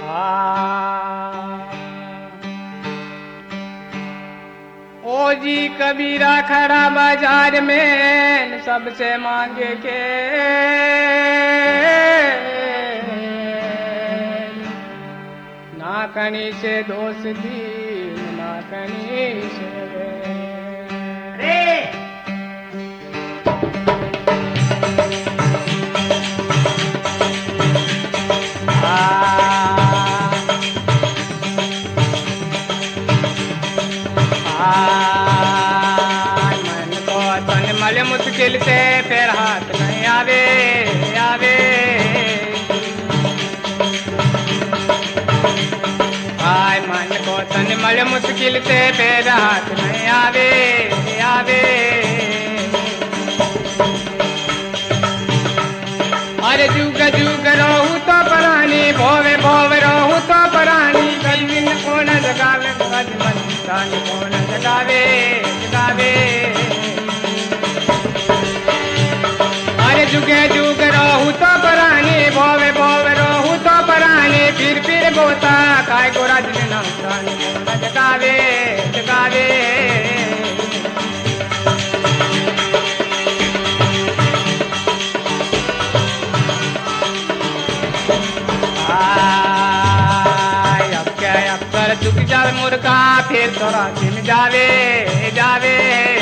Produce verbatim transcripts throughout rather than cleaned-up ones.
ओ जी कबीरा खड़ा बाजार में सबसे मांगे के ना कहीं से दोस्ती ना कहीं से रे मल मुश्किल से फिर हाथ नहीं आवे आवे आय मन को तन मल मुश्किल से फिर हाथ नहीं आवे आवे अरे जुग जुग रहू तो परानी भोवे भोवे रहू तो परानी कभी न कौन जगावे कभी मन कौन जगावे जगावे जुगे जुग रहू तो परानी भोवे भोवे रहू तो परानी फिर फिर गोता काय गोरा दिन न जगावे जगावे आय अब क्या अब कर चुक जावे मुर्गा फिर थोड़ा दिन जावे जावे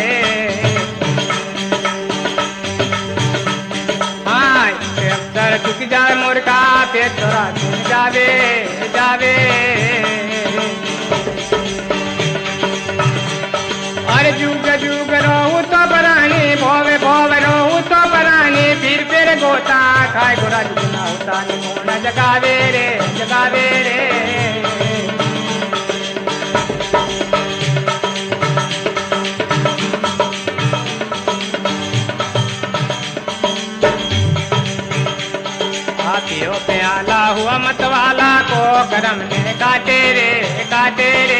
चुक जाए मुर्गा पे थोड़ा दिन जावे जावे अरे जुग जुग रहू तो परानी भोवे भोवे रहू तो परानी फिर फिर गोता खाए गोरा जुगना होता निमोना जगावे रे जगावे रे पियो प्याला हुआ मतवाला को करम ने काटे रे काटे रे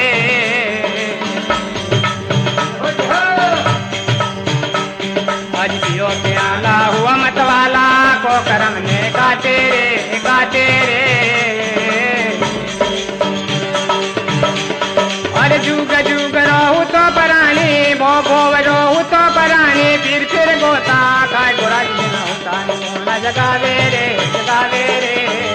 आज पियो प्याला हुआ मतवाला को करम ने काटे रे काटे रे अरे जुग जुग रहू तो परानी भो भो रहू तो परानी फिर फिर गोता खाए गोरा होता जगावे रे जगावे रे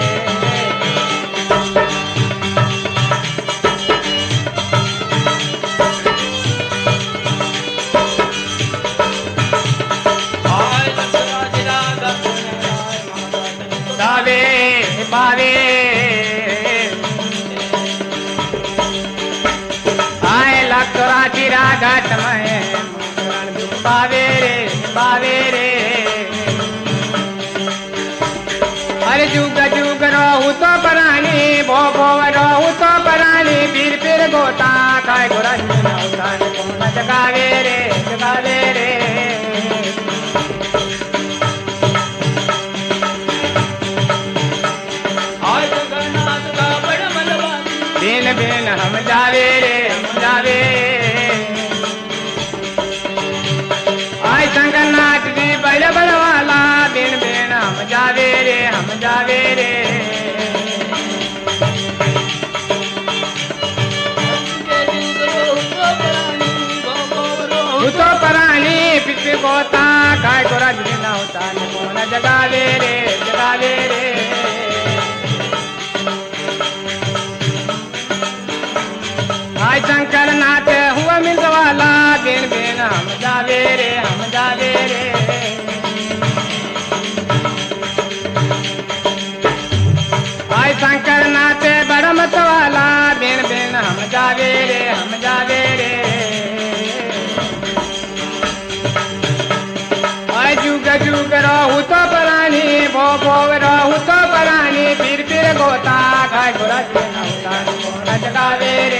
बावे बावे आए लकड़ा चिरा घाट में बावे रे बावे रे अरे जुग जुग रहू तो परानी भो भो रहू तो परानी फिर फिर गोता खाए गोरा कौन जगावे रे जगावे रे बिन बिन हम जावे रे हम जावे आय शंकरनाथ जी बल बलवाला बिन बिन हम जावे रे हम जावे रे तो परानी पिछले गोता काय गोरा दिन होता कौन जगावे रे जगावे रे आय शंकर नाथ हुआ मिलवाला बिन बिन हम जावे रे हम जावे रे आय शंकर नाथ बड़ा मतवाला बिन बिन हम जावे रे हम जावे रे आय जुग जुग रहू तो परानी भो भो रहू तो परानी फिर फिर गोता खाए गोरा दिन होता कौन जगावे रे